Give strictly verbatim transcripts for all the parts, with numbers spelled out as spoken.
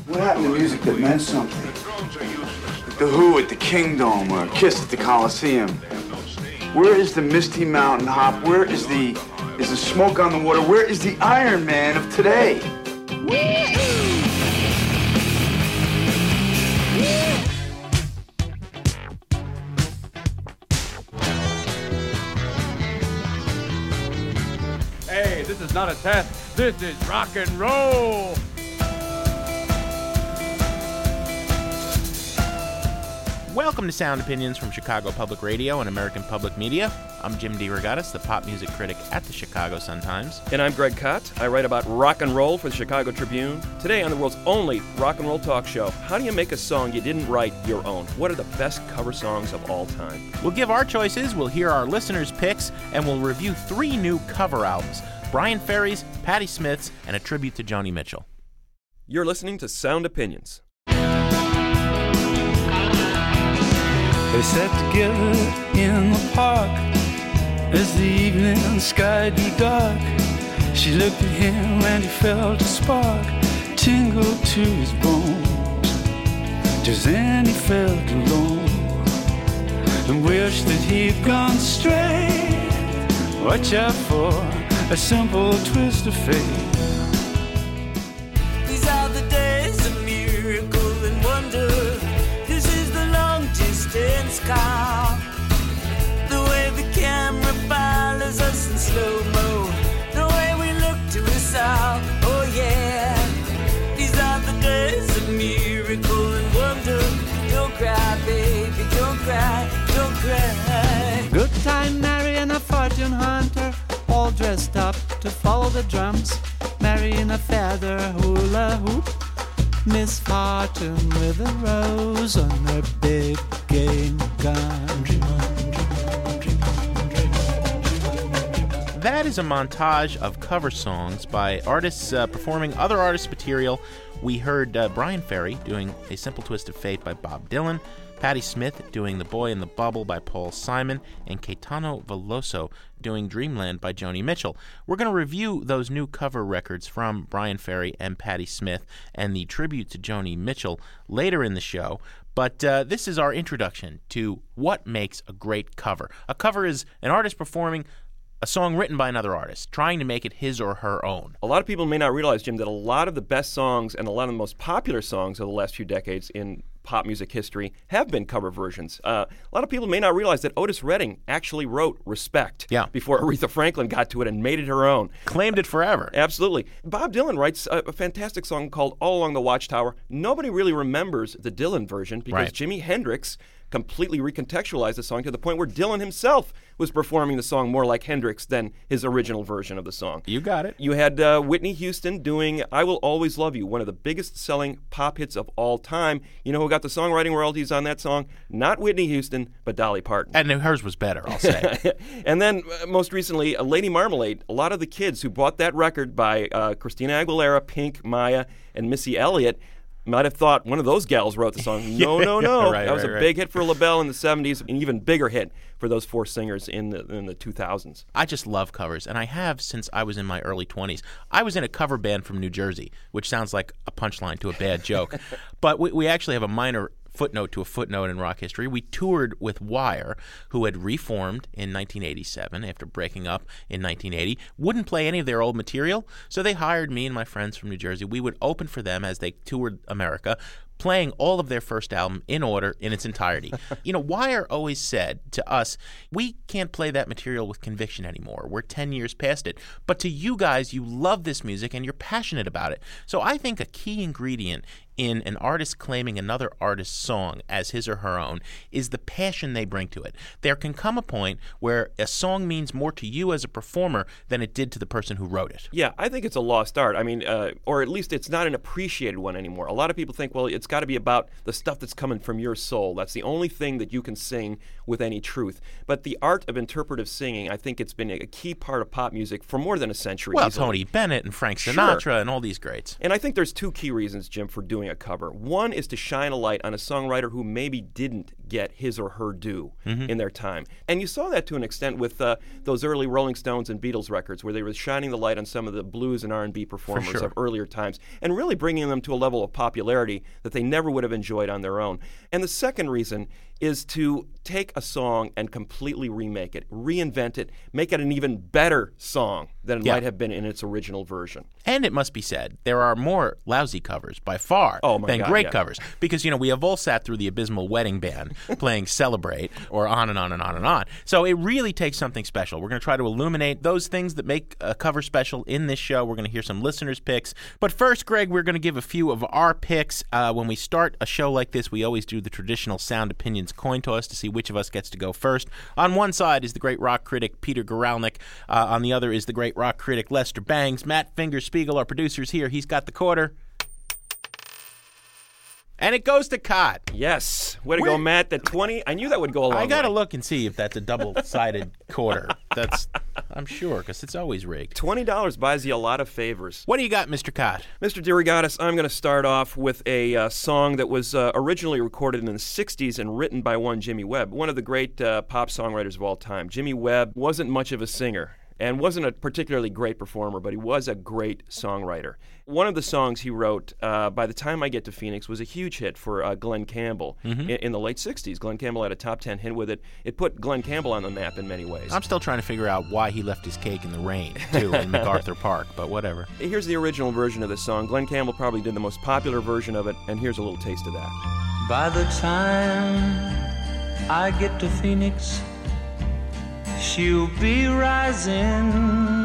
What happened to music that meant something? Like the Who at the Kingdom or Kiss at the Coliseum. Where is the Misty Mountain Hop? Where is the is the Smoke on the Water? Where is the Iron Man of today? Hey, this is not a test. This is rock and roll. Welcome to Sound Opinions from Chicago Public Radio and American Public Media. I'm Jim DeRogatis, the pop music critic at the Chicago Sun-Times. And I'm Greg Kot. I write about rock and roll for the Chicago Tribune. Today on the world's only rock and roll talk show, how do you make a song you didn't write your own? What are the best cover songs of all time? We'll give our choices, we'll hear our listeners' picks, and we'll review three new cover albums, Bryan Ferry's, Patti Smith's, and a tribute to Joni Mitchell. You're listening to Sound Opinions. They sat together in the park as the evening sky grew dark. She looked at him and he felt a spark tingle to his bones. Just then he felt alone and wished that he'd gone straight. Watch out for a simple twist of fate. These are the days of miracle and wonder. This is the long distance call. The way the camera follows us in slow-mo. The way we look to us all. Oh yeah. These are the days of miracle and wonder. Don't cry, baby, don't cry, don't cry. Good time marrying a fortune hunter, all dressed up to follow the drums, marrying a feather hula hoop. Miss Fortune with a rose on her big game gun. That is a montage of cover songs by artists uh, performing other artists' material. We heard uh, Bryan Ferry doing A Simple Twist of Fate by Bob Dylan, Patti Smith doing The Boy in the Bubble by Paul Simon, and Caetano Veloso doing Dreamland by Joni Mitchell. We're going to review those new cover records from Bryan Ferry and Patti Smith and the tribute to Joni Mitchell later in the show. But uh, this is our introduction to what makes a great cover. A cover is an artist performing a song written by another artist, trying to make it his or her own. A lot of people may not realize, Jim, that a lot of the best songs and a lot of the most popular songs of the last few decades in pop music history have been cover versions. Uh, a lot of people may not realize that Otis Redding actually wrote Respect yeah. before Aretha Franklin got to it and made it her own. Claimed it forever. Absolutely. Bob Dylan writes a, a fantastic song called All Along the Watchtower. Nobody really remembers the Dylan version because right. Jimi Hendrix completely recontextualized the song to the point where Dylan himself was performing the song more like Hendrix than his original version of the song. You got it. You had uh, Whitney Houston doing I Will Always Love You, one of the biggest selling pop hits of all time. You know who got the songwriting royalties on that song? Not Whitney Houston, but Dolly Parton. And hers was better, I'll say. And then, uh, most recently, uh, Lady Marmalade. A lot of the kids who bought that record by uh, Christina Aguilera, Pink, Maya, and Missy Elliott might have thought one of those gals wrote the song. No, no, no. right, that was right, a right. big hit for LaBelle in the seventies, an even bigger hit for those four singers in the in the two thousands. I just love covers, and I have since I was in my early twenties. I was in a cover band from New Jersey, which sounds like a punchline to a bad joke. But we, we actually have a minor footnote to a footnote in rock history. We toured with Wire, who had reformed in nineteen eighty-seven after breaking up in nineteen eighty, wouldn't play any of their old material, so they hired me and my friends from New Jersey. We would open for them as they toured America, playing all of their first album in order in its entirety. You know, Wire always said to us, we can't play that material with conviction anymore. We're ten years past it. But to you guys, you love this music and you're passionate about it. So I think a key ingredient in an artist claiming another artist's song as his or her own is the passion they bring to it. There can come a point where a song means more to you as a performer than it did to the person who wrote it. Yeah, I think it's a lost art. I mean, uh, or at least it's not an appreciated one anymore. A lot of people think, well, it's got to be about the stuff that's coming from your soul. That's the only thing that you can sing with any truth. But the art of interpretive singing, I think it's been a key part of pop music for more than a century. Well, easily. Tony Bennett and Frank Sinatra Sure. and all these greats. And I think there's two key reasons, Jim, for doing a cover. One is to shine a light on a songwriter who maybe didn't get his or her due mm-hmm. in their time. And you saw that to an extent with uh, those early Rolling Stones and Beatles records where they were shining the light on some of the blues and R and B performers sure. of earlier times and really bringing them to a level of popularity that they never would have enjoyed on their own. And the second reason is to take a song and completely remake it, reinvent it, make it an even better song than it yeah. might have been in its original version. And it must be said, there are more lousy covers by far oh my than God, great yeah. covers. Because, you know, we have all sat through the abysmal Wedding Band playing Celebrate or on and on and on and on. So it really takes something special. We're going to try to illuminate those things that make a cover special in this show. We're going to hear some listeners' picks. But first, Greg, we're going to give a few of our picks. Uh, when we start a show like this, we always do the traditional Sound Opinions coin toss to see which of us gets to go first. On one side is the great rock critic Peter Guralnick. Uh, on the other is the great rock critic Lester Bangs. Matt Fingerspiegel, our producer's here. He's got the quarter. And it goes to Cott. Yes. Way to We're, go, Matt. That twenty, I knew that would go a long I got to way. look and see if that's a double-sided quarter. That's, I'm sure, because it's always rigged. twenty dollars buys you a lot of favors. What do you got, Mister Cott? Mister DeRogatis, I'm going to start off with a uh, song that was uh, originally recorded in the sixties and written by one Jimmy Webb, one of the great uh, pop songwriters of all time. Jimmy Webb wasn't much of a singer and wasn't a particularly great performer, but he was a great songwriter. One of the songs he wrote, uh, By the Time I Get to Phoenix, was a huge hit for uh, Glenn Campbell mm-hmm. in, in the late sixties. Glenn Campbell had a top ten hit with it. It put Glenn Campbell on the map in many ways. I'm still trying to figure out why he left his cake in the rain, too, in MacArthur Park, but whatever. Here's the original version of the song. Glenn Campbell probably did the most popular version of it, and here's a little taste of that. By the time I get to Phoenix, she'll be rising.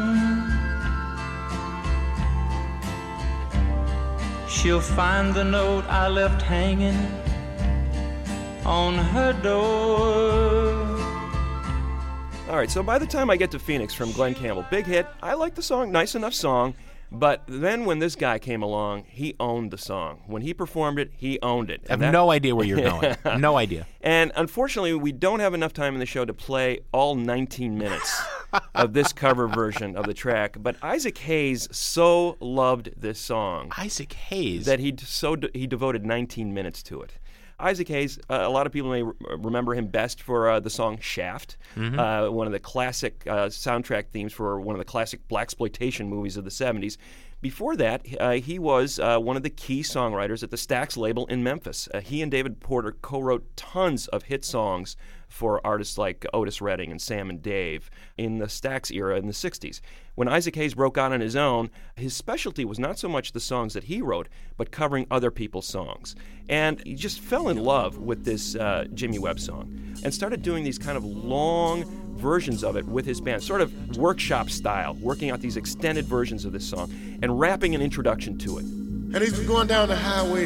She'll find the note I left hanging on her door. All right, so By the Time I Get to Phoenix from Glenn Campbell, big hit. I like the song, nice enough song. But then when this guy came along, he owned the song. When he performed it, he owned it. I have that... no idea where you're going. No idea. And unfortunately, we don't have enough time in the show to play all nineteen minutes of this cover version of the track. But Isaac Hayes so loved this song. Isaac Hayes? That he so de- he devoted nineteen minutes to it. Isaac Hayes, uh, a lot of people may re- remember him best for uh, the song Shaft, mm-hmm. uh, one of the classic uh, soundtrack themes for one of the classic blaxploitation movies of the seventies. Before that, uh, he was uh, one of the key songwriters at the Stax label in Memphis. Uh, he and David Porter co-wrote tons of hit songs for artists like Otis Redding and Sam and Dave in the Stax era in the sixties. When Isaac Hayes broke out on his own, his specialty was not so much the songs that he wrote, but covering other people's songs. And he just fell in love with this uh, Jimmy Webb song and started doing these kind of long versions of it with his band, sort of workshop style, working out these extended versions of this song and rapping an introduction to it. And he's been going down the highway,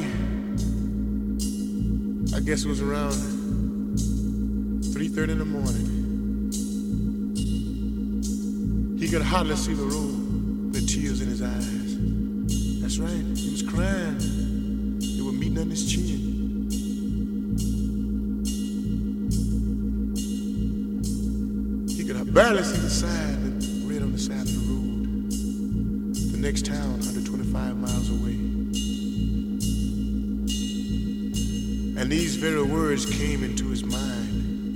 I guess it was around three thirty in the morning. He could hardly see the road with tears in his eyes. That's right, he was crying. They were meeting on his chin. He could barely see the sign that read on the side of the road. The next town, one hundred twenty-five miles away. And these very words came into his mind.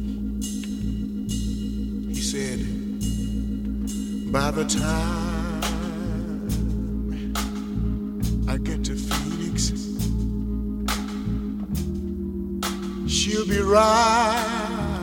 He said, by the time I get to Phoenix, she'll be rising.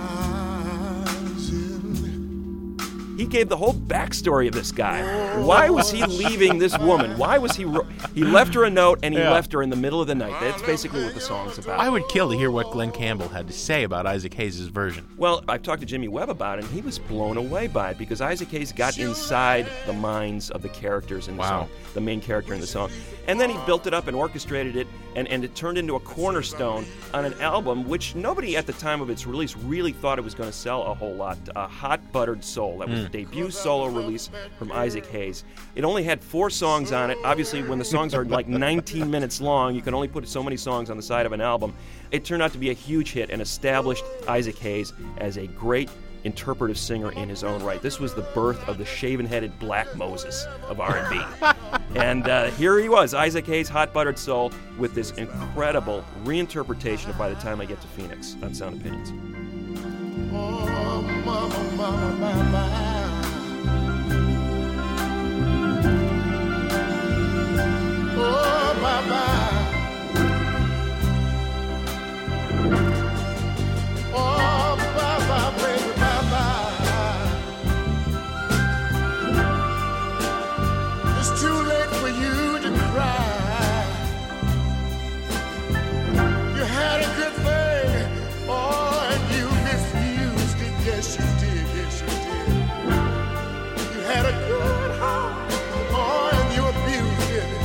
He gave the whole backstory of this guy. Why was he leaving this woman? Why was he... Ro- he left her a note, and he yeah. left her in the middle of the night. That's basically what the song's about. I would kill to hear what Glenn Campbell had to say about Isaac Hayes' version. Well, I've talked to Jimmy Webb about it, and he was blown away by it because Isaac Hayes got inside the minds of the characters in the wow. song, the main character in the song. And then he built it up and orchestrated it, and, and it turned into a cornerstone on an album which nobody at the time of its release really thought it was going to sell a whole lot. Uh, Hot Buttered Soul. That was the debut solo release from Isaac Hayes. It only had four songs on it. Obviously, when the songs are like nineteen minutes long, you can only put so many songs on the side of an album. It turned out to be a huge hit and established Isaac Hayes as a great interpretive singer in his own right. This was the birth of the shaven-headed Black Moses of R and B. And uh, here he was, Isaac Hayes, Hot Buttered Soul, with this incredible reinterpretation of By the Time I Get to Phoenix on Sound Opinions. Oh, mama, mama, mama. Oh, bye-bye. Oh, bye-bye, baby, bye-bye. It's too late for you to cry. You had a good thing, oh, and you misused it. Yes, you did, yes, you did. You had a good heart, oh, and you abused it.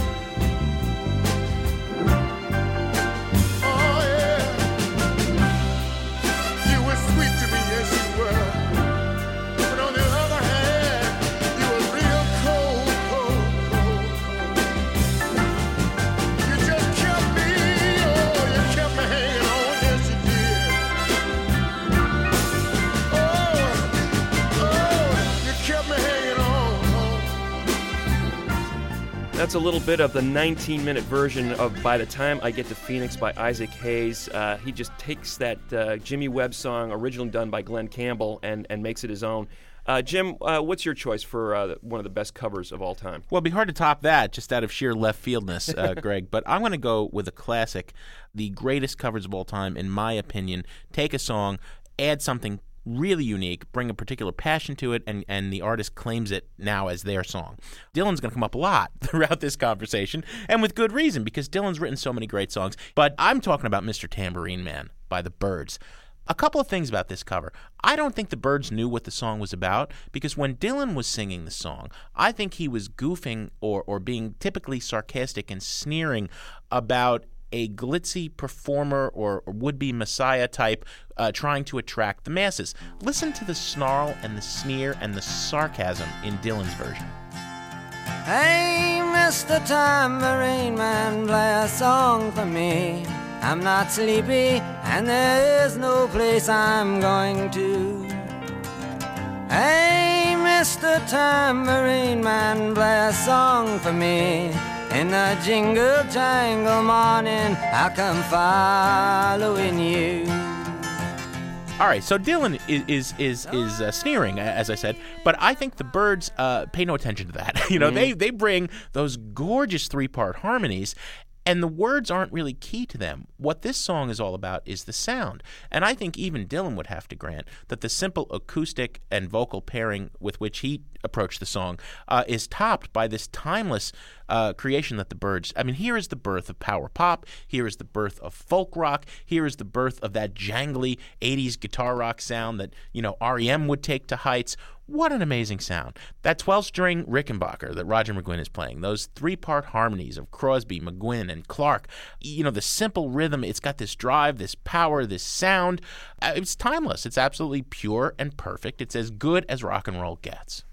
That's a little bit of the nineteen-minute version of By the Time I Get to Phoenix by Isaac Hayes. Uh, he just takes that uh, Jimmy Webb song, originally done by Glenn Campbell, and, and makes it his own. Uh, Jim, uh, what's your choice for uh, one of the best covers of all time? Well, it'd be hard to top that just out of sheer left fieldness, uh, Greg. But I'm going to go with a classic, the greatest covers of all time, in my opinion. Take a song, add something really unique, bring a particular passion to it, and, and the artist claims it now as their song. Dylan's going to come up a lot throughout this conversation, and with good reason, because Dylan's written so many great songs. But I'm talking about Mister Tambourine Man by the Byrds. A couple of things about this cover. I don't think the Byrds knew what the song was about, because when Dylan was singing the song, I think he was goofing or, or being typically sarcastic and sneering about a glitzy performer or would-be messiah type uh, trying to attract the masses. Listen to the snarl and the sneer and the sarcasm in Dylan's version. Hey, Mister Tambourine Man, play a song for me. I'm not sleepy, and there is no place I'm going to. Hey, Mister Tambourine Man, play a song for me. In the jingle jangle morning, I'll come following you. All right, so Dylan is is is, is uh, sneering, as I said, but I think the Byrds uh, pay no attention to that. You know, mm-hmm. they they bring those gorgeous three-part harmonies, and the words aren't really key to them. What this song is all about is the sound. And I think even Dylan would have to grant that the simple acoustic and vocal pairing with which he approached the song uh, is topped by this timeless uh, creation that the Byrds... I mean, here is the birth of power pop. Here is the birth of folk rock. Here is the birth of that jangly eighties guitar rock sound that, you know, R E M would take to heights. What an amazing sound. That twelve-string Rickenbacker that Roger McGuinn is playing, those three-part harmonies of Crosby, McGuinn, and Clark, you know, the simple rhythm, it's got this drive, this power, this sound. Uh, it's timeless. It's absolutely pure and perfect. It's as good as rock and roll gets.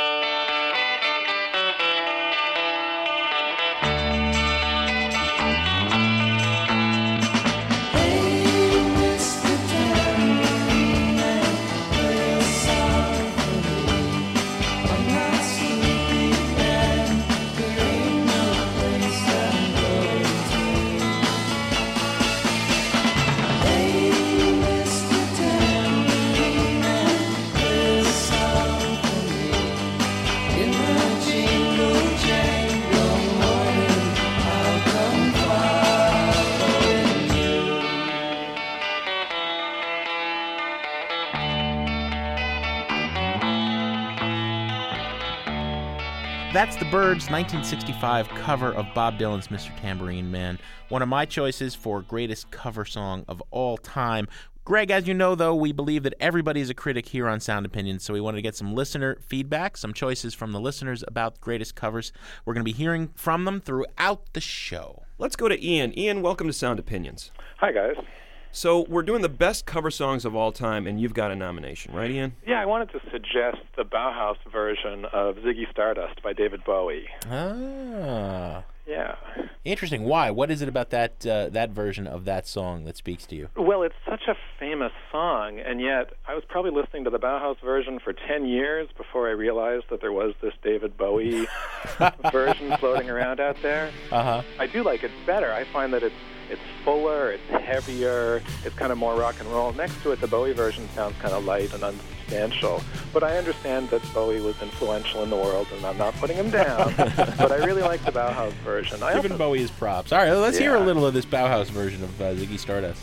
That's the Byrds' nineteen sixty-five cover of Bob Dylan's Mister Tambourine Man, one of my choices for greatest cover song of all time. Greg, as you know, though, we believe that everybody is a critic here on Sound Opinions, so we wanted to get some listener feedback, some choices from the listeners about greatest covers. We're going to be hearing from them throughout the show. Let's go to Ian. Ian, welcome to Sound Opinions. Hi, guys. So we're doing the best cover songs of all time, and you've got a nomination, right, Ian? Yeah, I wanted to suggest the Bauhaus version of Ziggy Stardust by David Bowie. Ah. Yeah. Interesting. Why? What is it about that uh, that version of that song that speaks to you? Well, it's such a famous song, and yet I was probably listening to the Bauhaus version for ten years before I realized that there was this David Bowie version floating around out there. Uh-huh. I do like it better. I find that it's it's fuller, it's heavier, it's kind of more rock and roll. Next to it, the Bowie version sounds kind of light and unsubstantial. But I understand that Bowie was influential in the world, and I'm not putting him down. But I really like the Bauhaus version. I Giving also, Bowie his props. All right, let's Yeah. hear a little of this Bauhaus version of uh, Ziggy Stardust.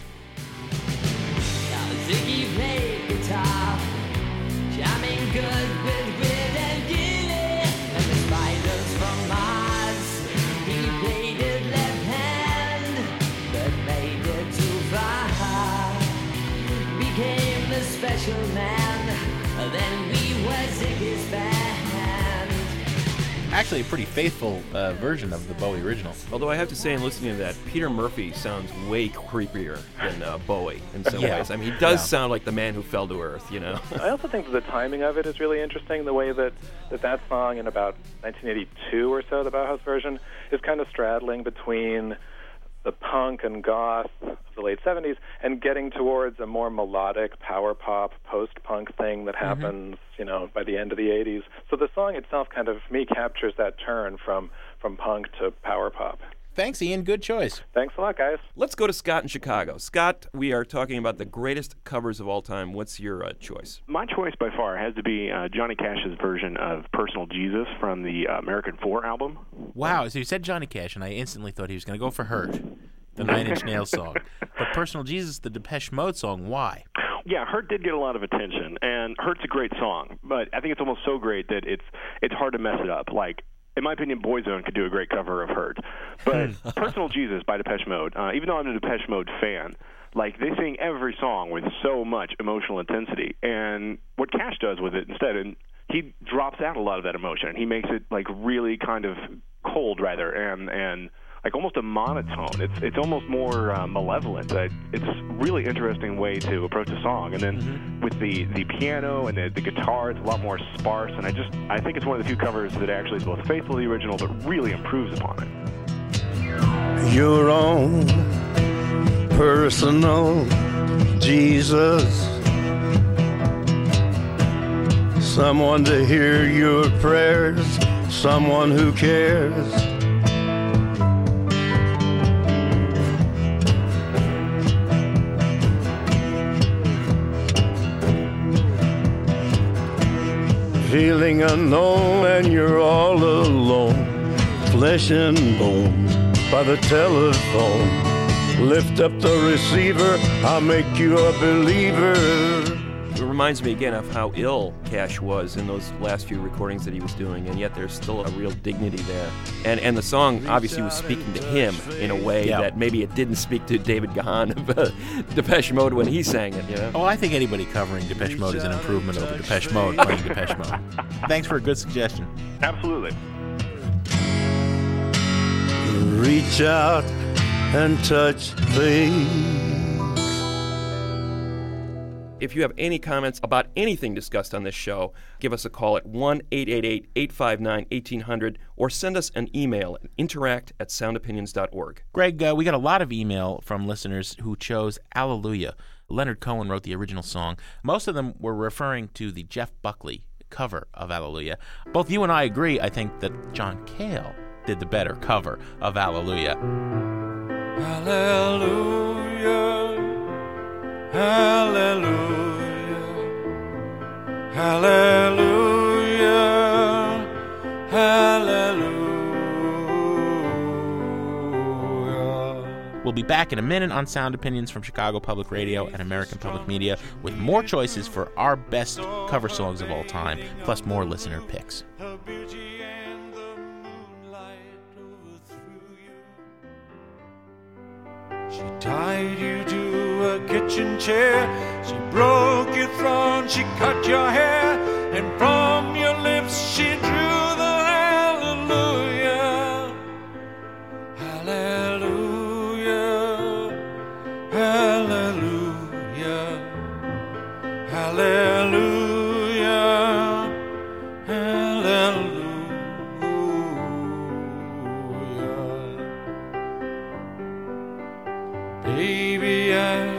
Ziggy played guitar, jamming good with Weird and Gilly, and the Spiders from Mars. He played it left hand, but made it too far. Became the special man, then we were Ziggy's band. Actually, a pretty faithful uh, version of the Bowie original. Although I have to say, in listening to that, Peter Murphy sounds way creepier than uh, Bowie in some Yeah. ways. I mean, he does Yeah. sound like the man who fell to earth, you know? I also think that the timing of it is really interesting, the way that that, that song in about nineteen eighty-two or so, the Bauhaus version, is kind of straddling between the punk and goth of the late seventies and getting towards a more melodic power pop, post-punk thing that happens, you know, by the end of the eighties. So the song itself kind of, for me, captures that turn from, from punk to power pop. Thanks, Ian. Good choice. Thanks a lot, guys. Let's go to Scott in Chicago. Scott, we are talking about the greatest covers of all time. What's your uh, choice? My choice by far has to be uh, Johnny Cash's version of Personal Jesus from the uh, American Four album. Wow, so you said Johnny Cash, and I instantly thought he was going to go for Hurt, the Nine Inch Nails song. But Personal Jesus, the Depeche Mode song, why? Yeah, Hurt did get a lot of attention, and Hurt's a great song, but I think it's almost so great that it's it's hard to mess it up. Like, in my opinion, Boyzone could do a great cover of Hurt. But Personal Jesus by Depeche Mode, uh, even though I'm a Depeche Mode fan, like, they sing every song with so much emotional intensity. And what Cash does with it instead, and he drops out a lot of that emotion, and he makes it, like, really kind of cold, rather, and and like almost a monotone. It's it's almost more uh, malevolent. Uh, it's a really interesting way to approach a song. And then mm-hmm. with the, the piano and the, the guitar, it's a lot more sparse. And I just I think it's one of the few covers that actually is both faithful to the original, but really improves upon it. Your own personal Jesus, someone to hear your prayers, someone who cares. Feeling unknown and you're all alone, flesh and bone by the telephone. Lift up the receiver, I'll make you a believer. It reminds me again of how ill Cash was in those last few recordings that he was doing, and yet there's still a real dignity there. And and the song obviously was speaking to him in a way Yeah. that maybe it didn't speak to David Gahan of uh, Depeche Mode when he sang it, you know? Oh, I think anybody covering Depeche Mode is an improvement over Depeche Mode playing Depeche Mode. Thanks for a good suggestion. Absolutely. Reach out and touch things. If you have any comments about anything discussed on this show, give us a call at one eight eight eight, eight five nine, one eight hundred or send us an email at interact at sound opinions dot org. Greg, uh, we got a lot of email from listeners who chose Alleluia. Leonard Cohen wrote the original song. Most of them were referring to the Jeff Buckley cover of Alleluia. Both you and I agree, I think, that John Cale did the better cover of Alleluia. Hallelujah, hallelujah, hallelujah, hallelujah. We'll be back in a minute on Sound Opinions from Chicago Public Radio and American Public Media with more choices for our best cover songs of all time, plus more listener picks. Her beauty and the moonlight overthrew you. She tied you to a kitchen chair, she broke your throne, she cut your hair, and from your lips she drew the hallelujah. Hallelujah, hallelujah, hallelujah, hallelujah.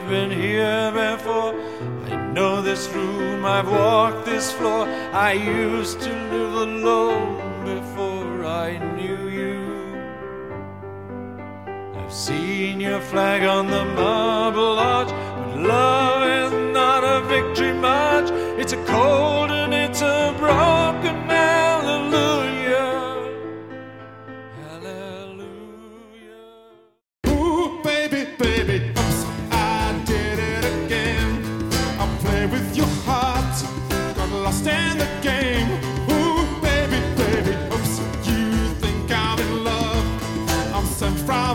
been here before. I know this room, I've walked this floor. I used to live alone before I knew you. I've seen your flag on the marble arch, but love is not a victory march. It's a cold and it's a broken hallelujah. Hallelujah. Ooh, baby, baby, oops, I did it again. I played with your heart, got lost in the game. Ooh, baby, baby, oops, you think I'm in love? I'm sent from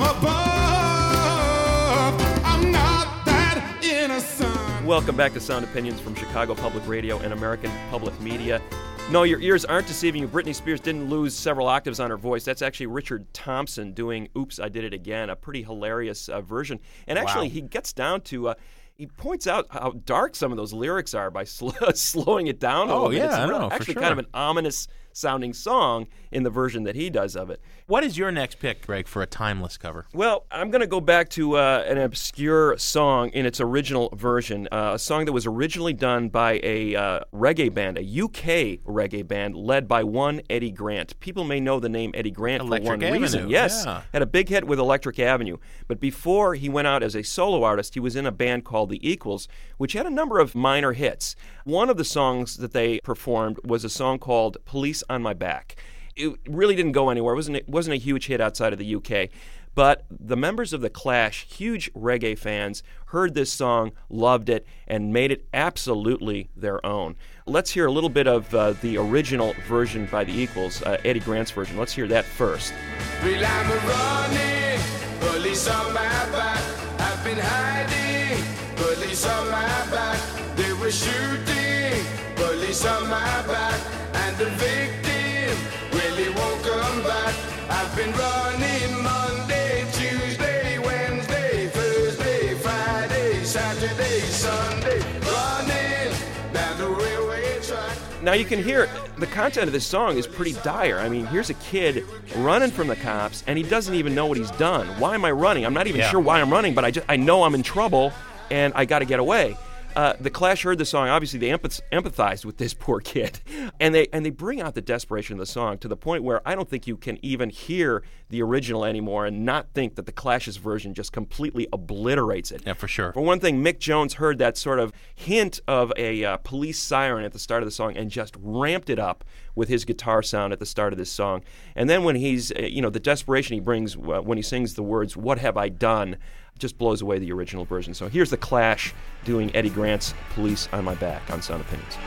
above. I'm not that innocent. Welcome back to Sound Opinions from Chicago Public Radio and American Public Media. No, your ears aren't deceiving you. Britney Spears didn't lose several octaves on her voice. That's actually Richard Thompson doing Oops, I Did It Again, a pretty hilarious uh, version. And actually, Wow. he gets down to, uh, he points out how dark some of those lyrics are by sl- slowing it down a Oh, little bit. yeah, It's I real- know, for actually sure. kind of an ominous sounding song in the version that he does of it. What is your next pick, Greg, for a timeless cover? Well, I'm going to go back to uh, an obscure song in its original version, uh, a song that was originally done by a uh, reggae band, a U K reggae band led by one Eddie Grant. People may know the name Eddie Grant Electric for one Avenue, reason. Yes, yeah. had a big hit with Electric Avenue. But before he went out as a solo artist, he was in a band called The Equals, which had a number of minor hits. One of the songs that they performed was a song called Police on My Back. It really didn't go anywhere. It wasn't, it wasn't a huge hit outside of the U K. But the members of The Clash, huge reggae fans, heard this song, loved it, and made it absolutely their own. Let's hear a little bit of uh, the original version by The Equals, uh, Eddie Grant's version. Let's hear that first. Well, I'm running, police on my back. I've been hiding, police on my back. They were shooting, police on my back. And the victim, well, he won't come back. I've been running Monday, Tuesday, Wednesday, Thursday, Friday, Saturday, Sunday. Running down the railway track. Now you can hear the content of this song is pretty dire. I mean, here's a kid running from the cops, and he doesn't even know what he's done. Why am I running? I'm not even Yeah. sure why I'm running, but I just I know I'm in trouble, and I got to get away. Uh, the Clash heard the song. Obviously, they empath- empathized with this poor kid, and they and they bring out the desperation of the song to the point where I don't think you can even hear the original anymore and not think that the Clash's version just completely obliterates it. Yeah, for sure. For one thing, Mick Jones heard that sort of hint of a uh, police siren at the start of the song and just ramped it up with his guitar sound at the start of this song. And then when he's, uh, you know, the desperation he brings uh, when he sings the words, "What have I done?" just blows away the original version. So here's the Clash doing Eddie Grant's Police on My Back on Sound Opinions.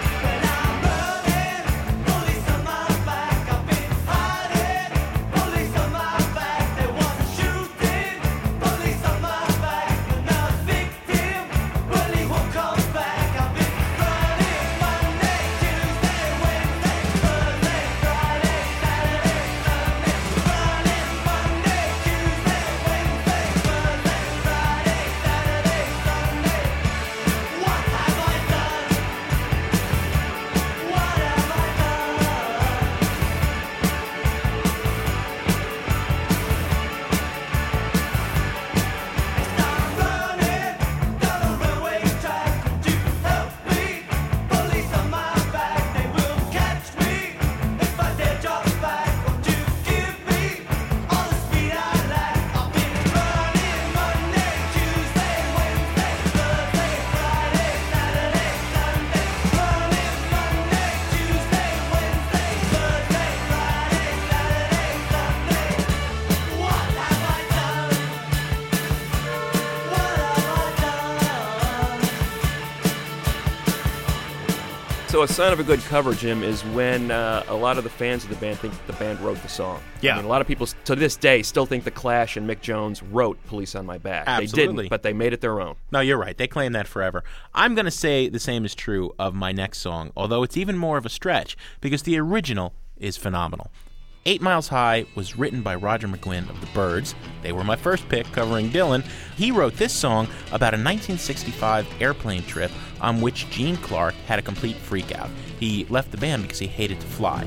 So a sign of a good cover, Jim, is when uh, a lot of the fans of the band think the band wrote the song. Yeah. I mean, a lot of people, to this day, still think The Clash and Mick Jones wrote Police on My Back. They Absolutely. didn't, but they made it their own. No, you're right. They claim that forever. I'm going to say the same is true of my next song, although it's even more of a stretch because the original is phenomenal. Eight Miles High was written by Roger McGuinn of the Byrds. They were my first pick covering Dylan. He wrote this song about a nineteen sixty-five airplane trip on which Gene Clark had a complete freakout. He left the band because he hated to fly.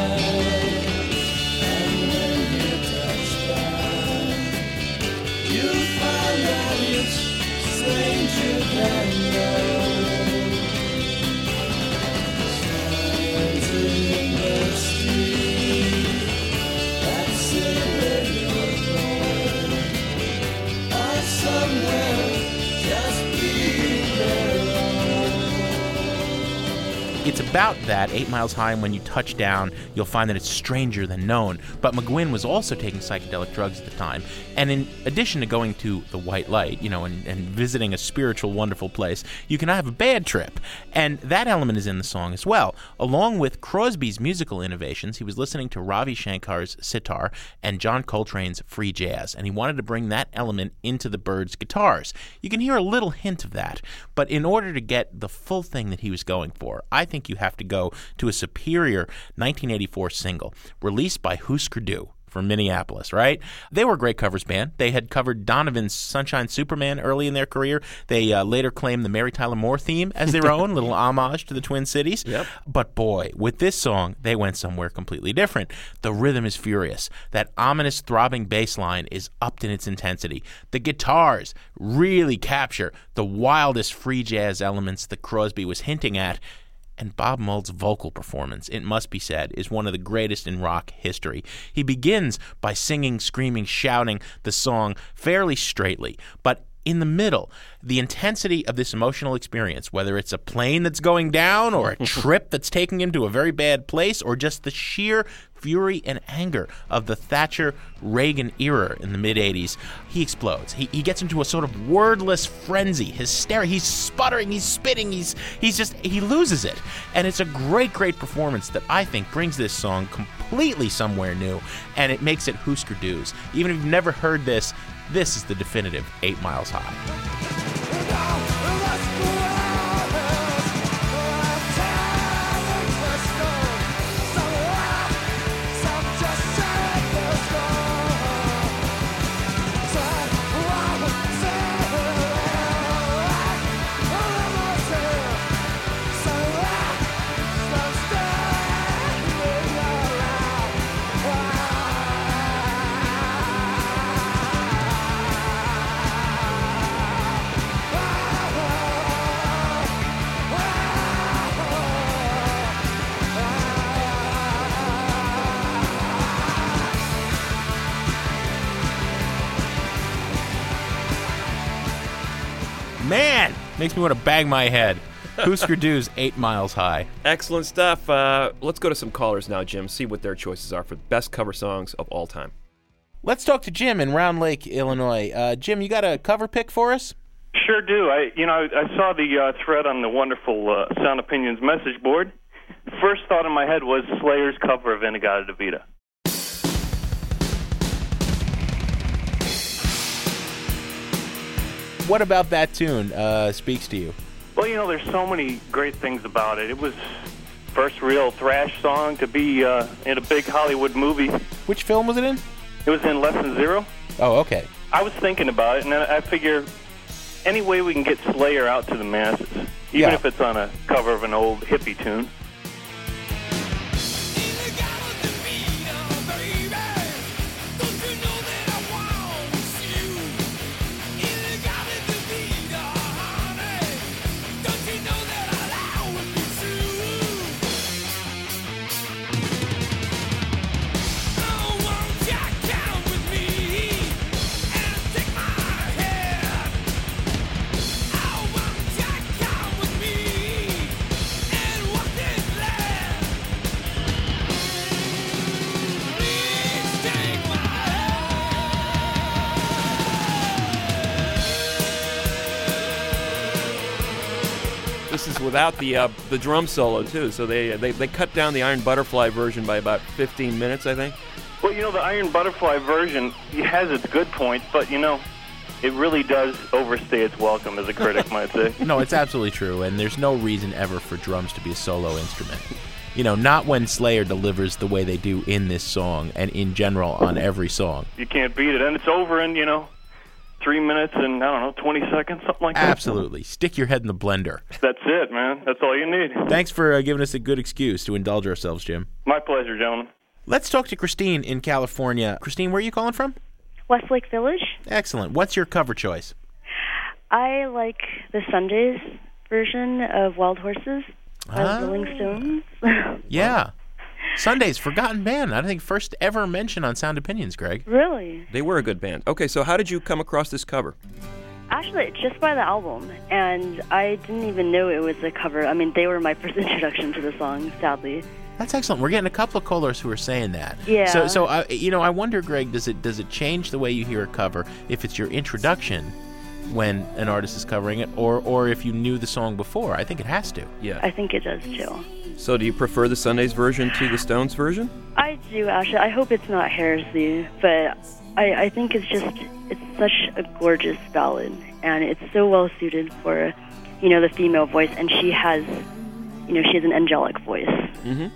You it's about that, Eight Miles High, and when you touch down, you'll find that it's stranger than known. But McGuinn was also taking psychedelic drugs at the time, and in addition to going to the White Light, you know, and, and visiting a spiritual, wonderful place, you can have a bad trip. And that element is in the song as well. Along with Crosby's musical innovations, he was listening to Ravi Shankar's sitar and John Coltrane's free jazz, and he wanted to bring that element into the Byrds' guitars. You can hear a little hint of that, but in order to get the full thing that he was going for, I think you have to go to a superior nineteen eighty-four single released by Husker Du from Minneapolis, right? They were a great covers band. They had covered Donovan's Sunshine Superman early in their career. They uh, later claimed the Mary Tyler Moore theme as their own, little homage to the Twin Cities. Yep. But boy, with this song, they went somewhere completely different. The rhythm is furious. That ominous throbbing bass line is upped in its intensity. The guitars really capture the wildest free jazz elements that Crosby was hinting at. And Bob Mould's vocal performance, it must be said, is one of the greatest in rock history. He begins by singing, screaming, shouting the song fairly straightly, but in the middle, the intensity of this emotional experience, whether it's a plane that's going down or a trip that's taking him to a very bad place or just the sheer fury and anger of the Thatcher-Reagan era in the mid-eighties, he explodes. He, he gets into a sort of wordless frenzy, hysteric. He's sputtering, he's spitting, he's he's just, he loses it. And it's a great, great performance that I think brings this song completely somewhere new, and it makes it Husker Du's. Even if you've never heard this, this is the definitive Eight Miles High. Man, makes me want to bang my head. Husker Du's Eight Miles High. Excellent stuff. Uh, let's go to some callers now, Jim, see what their choices are for the best cover songs of all time. Let's talk to Jim in Round Lake, Illinois. Uh, Jim, you got a cover pick for us? Sure do. I, you know, I saw the uh, thread on the wonderful uh, Sound Opinions message board. First thought in my head was Slayer's cover of In-A-Gadda-Da-Vida. What about that tune uh, speaks to you? Well, you know, there's so many great things about it. It was first real thrash song to be uh, in a big Hollywood movie. Which film was it in? It was in Lesson Zero. Oh, okay. I was thinking about it, and I figure any way we can get Slayer out to the masses, even Yeah. if it's on a cover of an old hippie tune. This is without the uh, the drum solo too, so they, they they cut down the Iron Butterfly version by about fifteen minutes, I think. Well, you know, the Iron Butterfly version has its good points, but, you know, it really does overstay its welcome, as a critic might say. No, it's absolutely true, and there's no reason ever for drums to be a solo instrument. You know, not when Slayer delivers the way they do in this song, and in general on every song. You can't beat it, and it's over in, you know, three minutes and, I don't know, twenty seconds, something like that. Absolutely. Stick your head in the blender. That's it, man. That's all you need. Thanks for uh, giving us a good excuse to indulge ourselves, Jim. My pleasure, gentlemen. Let's talk to Christine in California. Christine, where are you calling from? Westlake Village. Excellent. What's your cover choice? I like the Sundays version of Wild Horses by Ah. the Rolling Stones. Yeah. Sunday's Forgotten Band. I think first ever mention on Sound Opinions, Greg. Really? They were a good band. Okay, so how did you come across this cover? Actually, just by the album, and I didn't even know it was a cover. I mean, they were my first introduction to the song, sadly. That's excellent. We're getting a couple of callers who are saying that. Yeah. So, so I, you know, I wonder, Greg, does it does it change the way you hear a cover if it's your introduction when an artist is covering it, or or if you knew the song before? I think it has to. Yeah. I think it does too. So, do you prefer the Sundays version to the Stones version? I do, actually. I hope it's not heresy, but I, I think it's just it's such a gorgeous ballad, and it's so well suited for, you know, the female voice, and she has, you know, she has an angelic voice. Mm-hmm.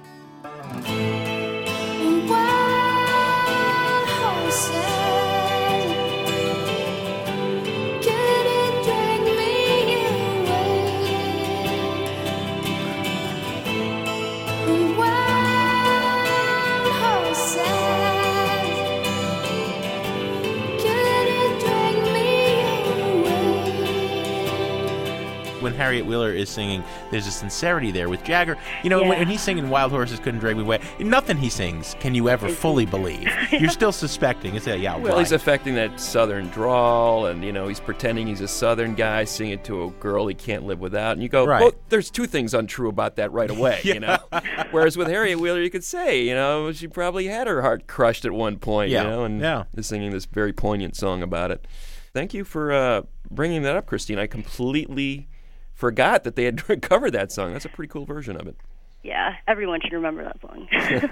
When Harriet Wheeler is singing, there's a sincerity there with Jagger. You know, Yeah. when, when he's singing Wild Horses Couldn't Drag Me Away, nothing he sings can you ever fully believe. You're still suspecting. It's a, yeah, Well, right. he's affecting that southern drawl, and, you know, he's pretending he's a southern guy singing to a girl he can't live without. And you go, Right. well, there's two things untrue about that right away, you know? Whereas with Harriet Wheeler, you could say, you know, she probably had her heart crushed at one point, Yeah. you know, and Yeah. is singing this very poignant song about it. Thank you for uh, bringing that up, Christine. I completely forgot that they had covered that song. That's a pretty cool version of it. Yeah, everyone should remember that song.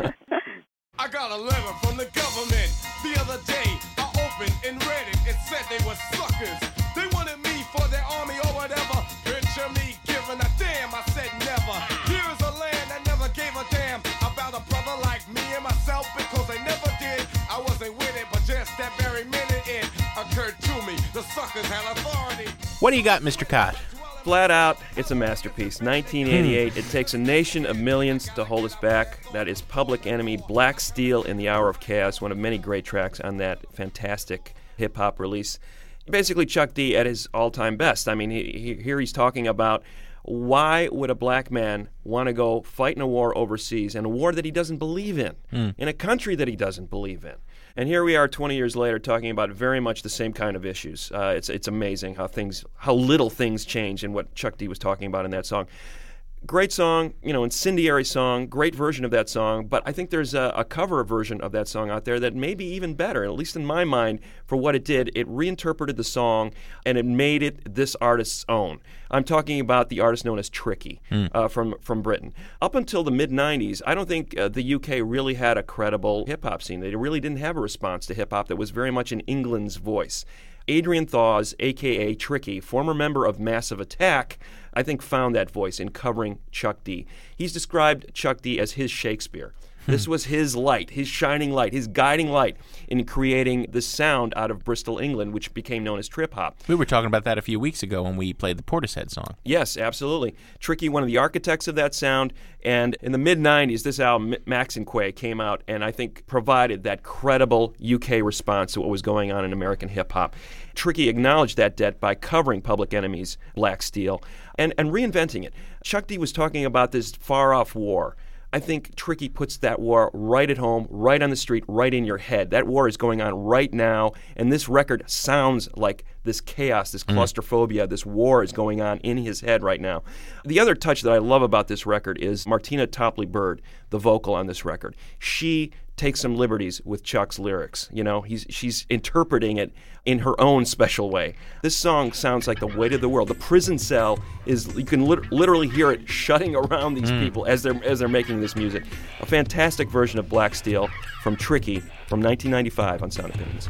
I got a letter from the government the other day. I opened and read it. It said they were suckers. They wanted me for their army or whatever. Picture me giving a damn. I said never. Here is a land that never gave a damn about a brother like me and myself because they never did. I wasn't with it, but just that very minute it occurred to me. The suckers had authority. What do you got, Mister Cott? Flat out, it's a masterpiece. nineteen eighty-eight. It takes a nation of millions to hold us back. That is Public Enemy, Black Steel in the Hour of Chaos, one of many great tracks on that fantastic hip-hop release. Basically, Chuck D at his all-time best. I mean, he, he, here he's talking about why would a black man want to go fight in a war overseas, in a war that he doesn't believe in, Mm. in a country that he doesn't believe in. And here we are twenty years later talking about very much the same kind of issues. Uh, it's it's amazing how things, how little things change in what Chuck D was talking about in that song. Great song, you know, incendiary song, great version of that song, but I think there's a, a cover version of that song out there that may be even better, at least in my mind, for what it did. It reinterpreted the song, and it made it this artist's own. I'm talking about the artist known as Tricky Hmm. uh, from, from Britain. Up until the mid nineties, I don't think uh, the U K really had a credible hip-hop scene. They really didn't have a response to hip-hop that was very much in England's voice. Adrian Thawes, a k a. Tricky, former member of Massive Attack, I think found that voice in covering Chuck D. He's described Chuck D as his Shakespeare. This was his light, his shining light, his guiding light in creating the sound out of Bristol, England, which became known as trip-hop. We were talking about that a few weeks ago when we played the Portishead song. Yes, absolutely. Tricky, one of the architects of that sound, and in the mid nineties, this album, Max and Quay, came out and I think provided that credible U K response to what was going on in American hip-hop. Tricky acknowledged that debt by covering Public Enemy's Black Steel and, and reinventing it. Chuck D was talking about this far-off war. I think Tricky puts that war right at home, right on the street, right in your head. That war is going on right now, and this record sounds like this chaos, this claustrophobia, this war is going on in his head right now. The other touch that I love about this record is Martina Topley-Bird, the vocal on this record. She takes some liberties with Chuck's lyrics. You know, he's she's interpreting it in her own special way. This song sounds like the weight of the world. The prison cell is, you can lit- literally hear it shutting around these Mm. people as they're as they're making this music. A fantastic version of Black Steel from Tricky from nineteen ninety-five on Sound Opinions.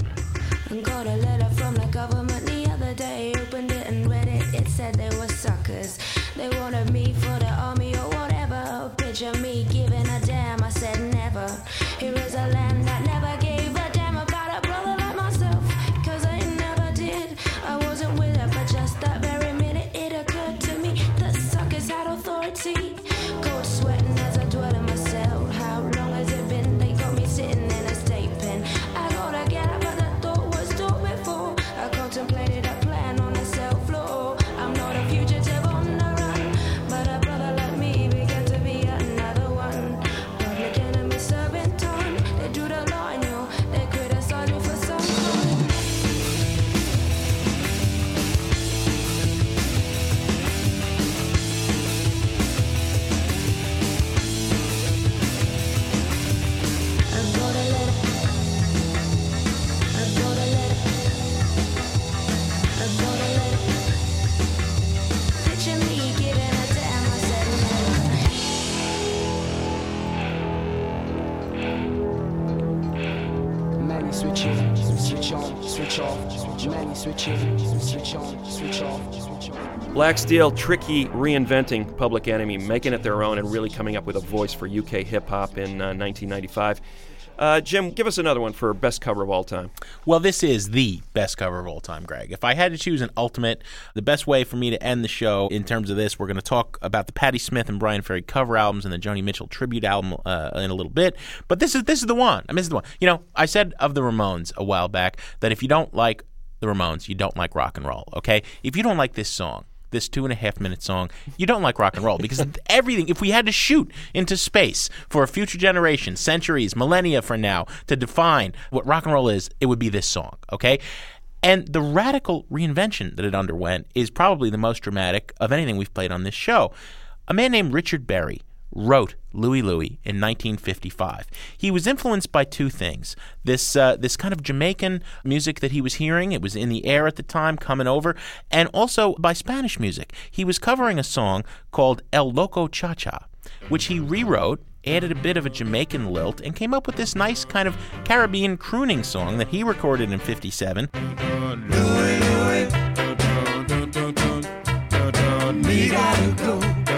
Got a letter from the government the other day. Opened it and read it. It said they were suckers. They wanted me for the army or whatever. Picture me giving a damn. I said never. Here is a land that never gave a damn about a brother like myself. Cause I never did. I wasn't with it, but just that very minute it occurred to me that suckers had authority. Cold sweating as I dwell in my cell. How long has it been? They got me sitting in a state pen. I gotta get up, but that thought was thought before. I contemplated a plan on the cell floor. I'm not a fugitive on the run, but a brother like me began to be another one. me switch in, switch on, switch off. Let me switch in, switch on, switch off, switch on. Black Steel, tricky reinventing Public Enemy, making it their own and really coming up with a voice for U K hip-hop in uh, nineteen ninety-five. Uh, Jim, give us another one for best cover of all time. Well, this is the best cover of all time, Greg. If I had to choose an ultimate, the best way for me to end the show in terms of this, we're going to talk about the Patti Smith and Bryan Ferry cover albums and the Joni Mitchell tribute album uh, in a little bit. But this is this is the one. I mean, this is the one. You know, I said of the Ramones a while back that if you don't like the Ramones, you don't like rock and roll, okay? If you don't like this song, this two and a half minute song, you don't like rock and roll, because everything, if we had to shoot into space for a future generation, centuries, millennia from now, to define what rock and roll is, it would be this song, okay? And the radical reinvention that it underwent is probably the most dramatic of anything we've played on this show. A man named Richard Berry wrote Louie Louie in nineteen fifty-five. He was influenced by two things. This uh, this kind of Jamaican music that he was hearing, it was in the air at the time, coming over, and also by Spanish music. He was covering a song called El Loco Cha-Cha, which he rewrote, added a bit of a Jamaican lilt, and came up with this nice kind of Caribbean crooning song that he recorded in fifty-seven. Louie, Louie, me gotta go.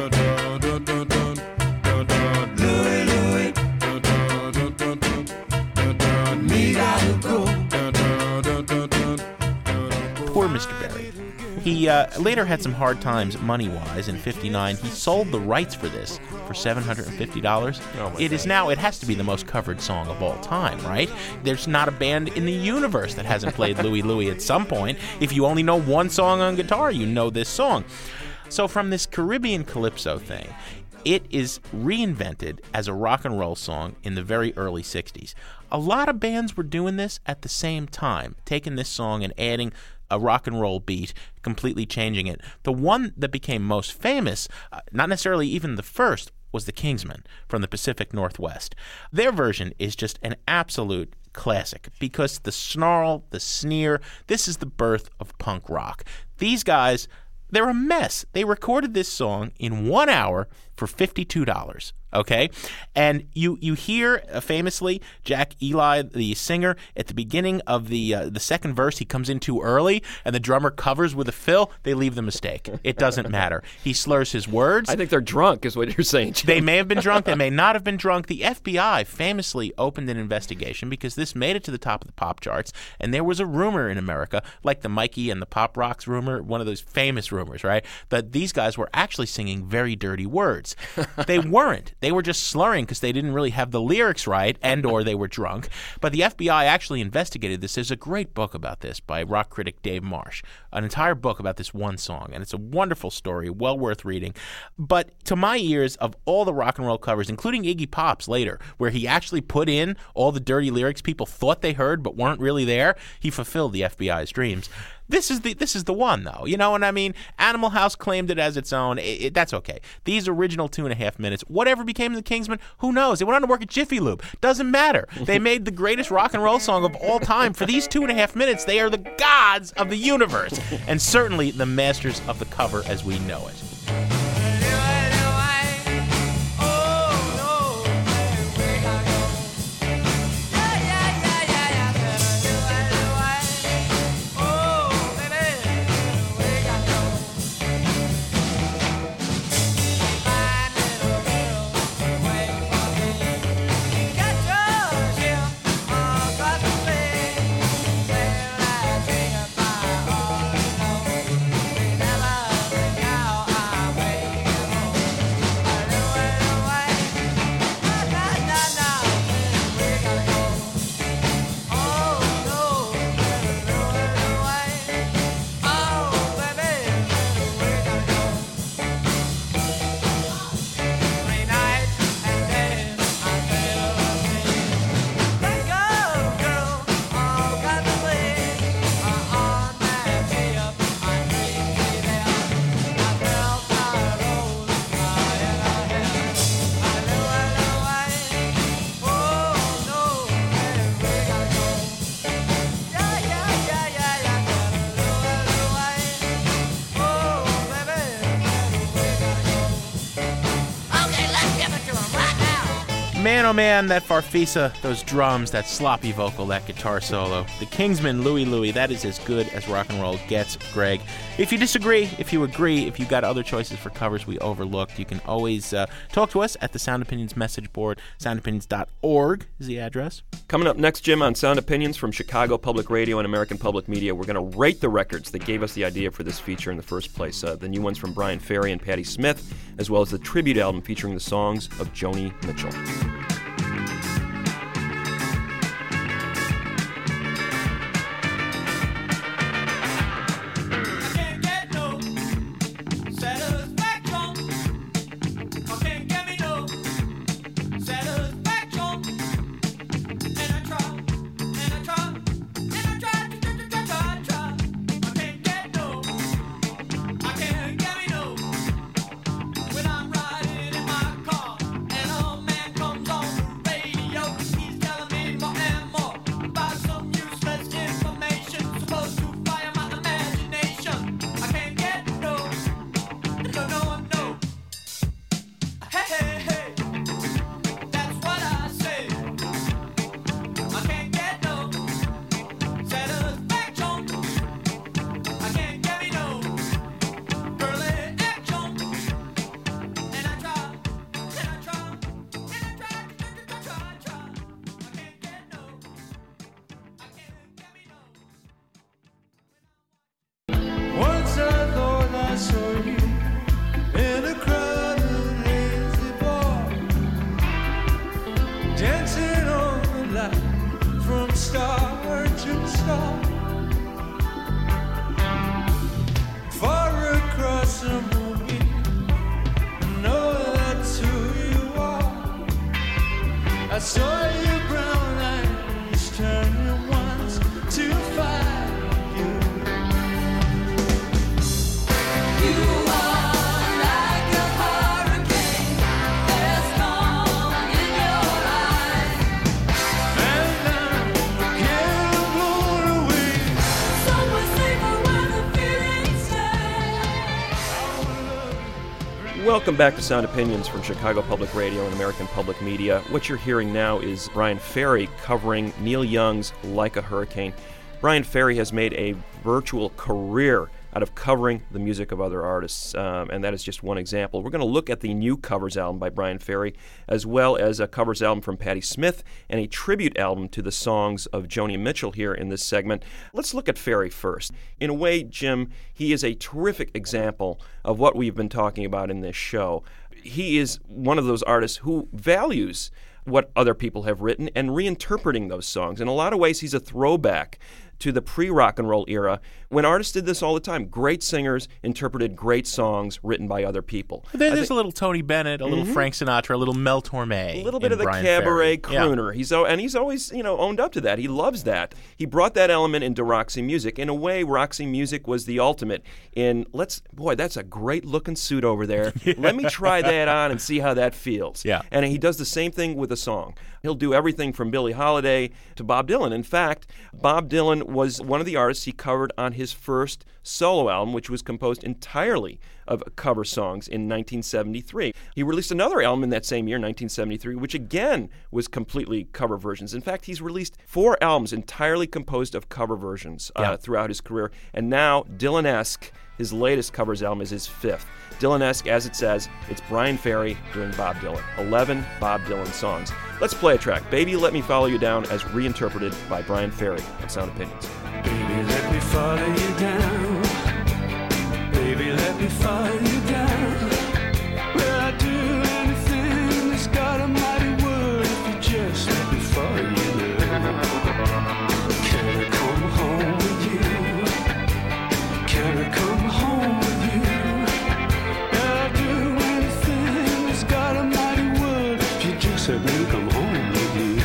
Poor Mister Berry. He uh, later had some hard times money-wise. In fifty-nine, he sold the rights for this for seven hundred fifty dollars. Oh my it is God. now, it has to be the most covered song of all time, right? There's not a band in the universe that hasn't played Louie Louie at some point. If you only know one song on guitar, you know this song. So from this Caribbean calypso thing, it is reinvented as a rock and roll song in the very early sixties. A lot of bands were doing this at the same time, taking this song and adding a rock and roll beat, completely changing it. The one that became most famous, uh, not necessarily even the first, was the Kingsmen from the Pacific Northwest. Their version is just an absolute classic because the snarl, the sneer, this is the birth of punk rock. These guys, they're a mess. They recorded this song in one hour for fifty-two dollars. Okay, and you you hear uh, famously Jack Eli, the singer, at the beginning of the uh, the second verse, he comes in too early, and the drummer covers with a fill. They leave the mistake. It doesn't matter. He slurs his words. I think they're drunk, is what you're saying, Jim. They may have been drunk. They may not have been drunk. The F B I famously opened an investigation because this made it to the top of the pop charts, and there was a rumor in America, like the Mikey and the Pop Rocks rumor, one of those famous rumors, right, that these guys were actually singing very dirty words. They weren't. They were just slurring because they didn't really have the lyrics right, and or they were drunk. But the F B I actually investigated this. There's a great book about this by rock critic Dave Marsh, an entire book about this one song, and it's a wonderful story, well worth reading. But to my ears, of all the rock and roll covers, including Iggy Pop's later, where he actually put in all the dirty lyrics people thought they heard but weren't really there, he fulfilled the F B I's dreams. This is the this is the one, though. You know what I mean? Animal House claimed it as its own. It, it, that's okay. These original two and a half minutes, whatever became of the Kingsmen, who knows? They went on to work at Jiffy Lube. Doesn't matter. They made the greatest rock and roll song of all time. For these two and a half minutes, they are the gods of the universe, and certainly the masters of the cover as we know it. Man, oh man, that Farfisa, those drums, that sloppy vocal, that guitar solo. The Kingsmen, Louie Louie, that is as good as rock and roll gets, Greg. If you disagree, if you agree, if you got other choices for covers we overlooked, you can always uh, talk to us at the Sound Opinions message board. sound opinions dot org is the address. Coming up next, Jim, on Sound Opinions from Chicago Public Radio and American Public Media, we're going to rate the records that gave us the idea for this feature in the first place. Uh, the new ones from Bryan Ferry and Patti Smith, as well as the tribute album featuring the songs of Joni Mitchell. Welcome back to Sound Opinions from Chicago Public Radio and American Public Media. What you're hearing now is Bryan Ferry covering Neil Young's Like a Hurricane. Bryan Ferry has made a virtual career out of covering the music of other artists, um, and that is just one example. We're going to look at the new covers album by Bryan Ferry, as well as a covers album from Patti Smith and a tribute album to the songs of Joni Mitchell here in this segment. Let's look at Ferry first. In a way, Jim, he is a terrific example of what we've been talking about in this show. He is one of those artists who values what other people have written and reinterpreting those songs. In a lot of ways, he's a throwback to the pre-rock and roll era, when artists did this all the time. Great singers interpreted great songs written by other people. There, there's a little Tony Bennett, a little mm-hmm. Frank Sinatra, a little Mel Torme, a little bit of the Bryan cabaret Ferry. crooner. Yeah. He's and he's always you know owned up to that. He loves that. He brought that element into Roxy Music. In a way, Roxy Music was the ultimate in let's boy, that's a great looking suit over there. Yeah. Let me try that on and see how that feels. Yeah. And he does the same thing with a song. He'll do everything from Billie Holiday to Bob Dylan. In fact, Bob Dylan was one of the artists he covered on his first solo album, which was composed entirely of cover songs in nineteen seventy-three. He released another album in that same year, nineteen seventy-three, which again was completely cover versions. In fact, he's released four albums entirely composed of cover versions uh, yeah. throughout his career. And now, Dylan-esque, his latest covers album is his fifth. Dylan-esque, as it says, it's Bryan Ferry doing Bob Dylan. eleven Bob Dylan songs. Let's play a track. Baby, Let Me Follow You Down, as reinterpreted by Bryan Ferry on Sound Opinions. Baby, let me follow you down. Baby, let me follow you down. Will I do anything that's got a mighty word if you just let me follow you down? Can I come home with you? Can I come home with you? Will I do anything that's got a mighty word if you just let me come home with you?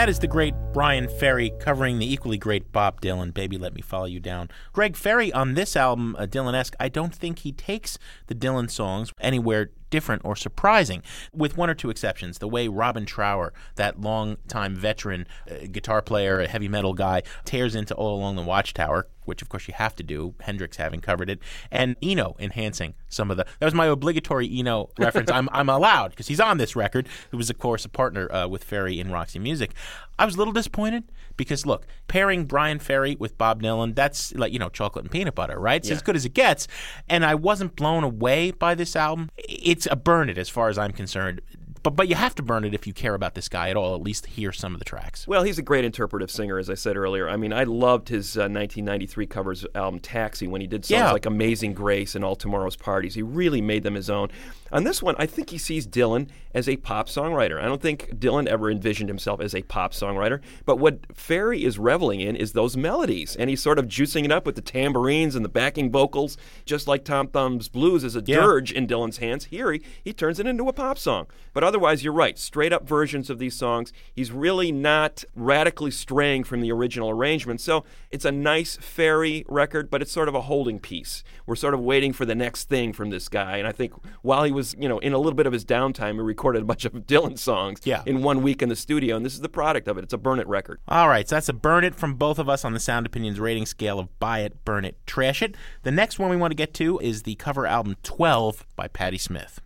That is the great Bryan Ferry covering the equally great Bob Dylan, Baby Let Me Follow You Down. Greg Ferry on this album, uh, Dylan-esque, I don't think he takes the Dylan songs anywhere different or surprising, with one or two exceptions. The way Robin Trower, that long-time veteran uh, guitar player, a heavy metal guy, tears into All Along the Watchtower, which of course you have to do, Hendrix having covered it, and Eno enhancing some of the... That was my obligatory Eno reference. I'm I'm allowed, because he's on this record, who was, of course, a partner uh, with Ferry in Roxy Music. I was a little disappointed, because, look, pairing Bryan Ferry with Bob Dylan, that's like, you know, chocolate and peanut butter, right? It's yeah. as good as it gets. And I wasn't blown away by this album. It's a burn it, as far as I'm concerned. But but you have to burn it if you care about this guy at all, at least hear some of the tracks. Well, he's a great interpretive singer, as I said earlier. I mean, I loved his uh, nineteen ninety-three covers album Taxi, when he did songs Yeah. like Amazing Grace and All Tomorrow's Parties. He really made them his own. On this one, I think he sees Dylan as a pop songwriter. I don't think Dylan ever envisioned himself as a pop songwriter. But what Ferry is reveling in is those melodies. And he's sort of juicing it up with the tambourines and the backing vocals. Just like Tom Thumb's Blues is a Yeah. dirge in Dylan's hands, here he, he turns it into a pop song. But otherwise, you're right. Straight up versions of these songs. He's really not radically straying from the original arrangement. So it's a nice Ferry record, but it's sort of a holding piece. We're sort of waiting for the next thing from this guy. And I think while he was, you know, in a little bit of his downtime, he recorded a bunch of Dylan songs Yeah. in one week in the studio. And this is the product of it. It's a Burn It record. All right, so that's a burn it from both of us on the Sound Opinions rating scale of buy it, burn it, trash it. The next one we want to get to is the cover album twelve by Patti Smith.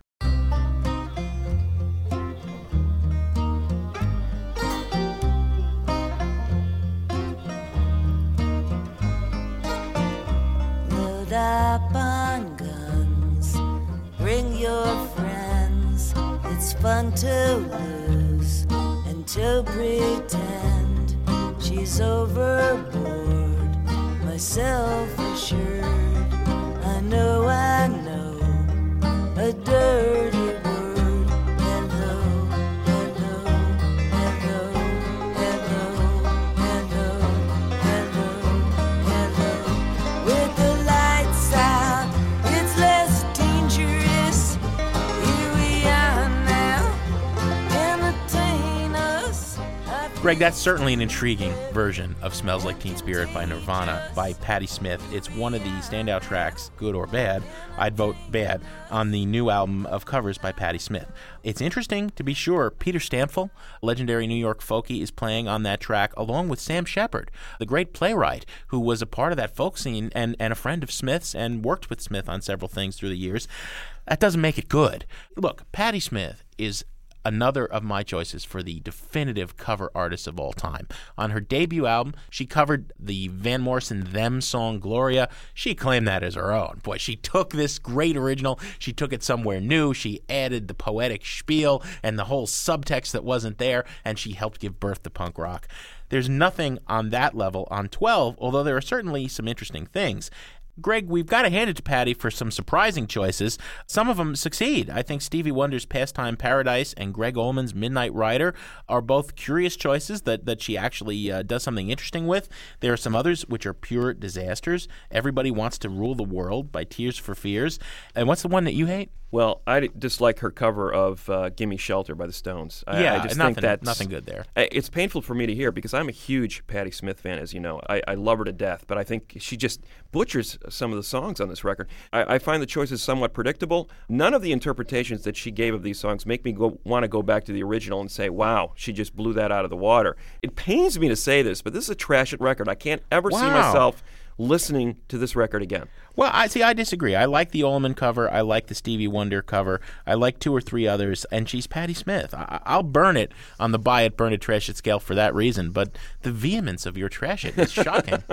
Load up on guns, bring your friends. It's fun to lose and to pretend she's overboard, myself assured. I know, I know, a dirty word. Hello, hello, hello, hello, hello, hello, hello. With the lights out, it's less dangerous. Here we are now, entertain us. Greg, that's certainly an intriguing version of Smells Like Teen Spirit by Nirvana by Patti Smith. It's one of the standout tracks, good or bad, I'd vote bad, on the new album of covers by Patti Smith. It's interesting, to be sure. Peter Stampfel, legendary New York folkie, is playing on that track along with Sam Shepard, the great playwright who was a part of that folk scene and, and a friend of Smith's and worked with Smith on several things through the years. That doesn't make it good. Look, Patti Smith is another of my choices for the definitive cover artist of all time. On her debut album, she covered the Van Morrison Them song Gloria. She claimed that as her own. Boy, she took this great original, she took it somewhere new, she added the poetic spiel and the whole subtext that wasn't there, and she helped give birth to punk rock. There's nothing on that level on twelve, although there are certainly some interesting things. Greg, we've got to hand it to Patti for some surprising choices. Some of them succeed. I think Stevie Wonder's Pastime Paradise and Greg Allman's Midnight Rider are both curious choices that, that she actually uh, does something interesting with. There are some others which are pure disasters. Everybody Wants to Rule the World by Tears for Fears. And what's the one that you hate? Well, I dislike her cover of uh, Gimme Shelter by the Stones. I, yeah, I just nothing, think that's nothing good there. It's painful for me to hear because I'm a huge Patti Smith fan, as you know. I, I love her to death, but I think she just butchers some of the songs on this record. I, I find the choices somewhat predictable. None of the interpretations that she gave of these songs make me go, want to go back to the original and say, wow, she just blew that out of the water. It pains me to say this, but this is a trash it record. I can't ever Wow. see myself listening to this record again. Well, I see. I disagree. I like the Allman cover. I like the Stevie Wonder cover. I like two or three others, and she's Patti Smith. I- I'll burn it on the buy it, burn it, trash it scale for that reason. But the vehemence of your trash it is shocking.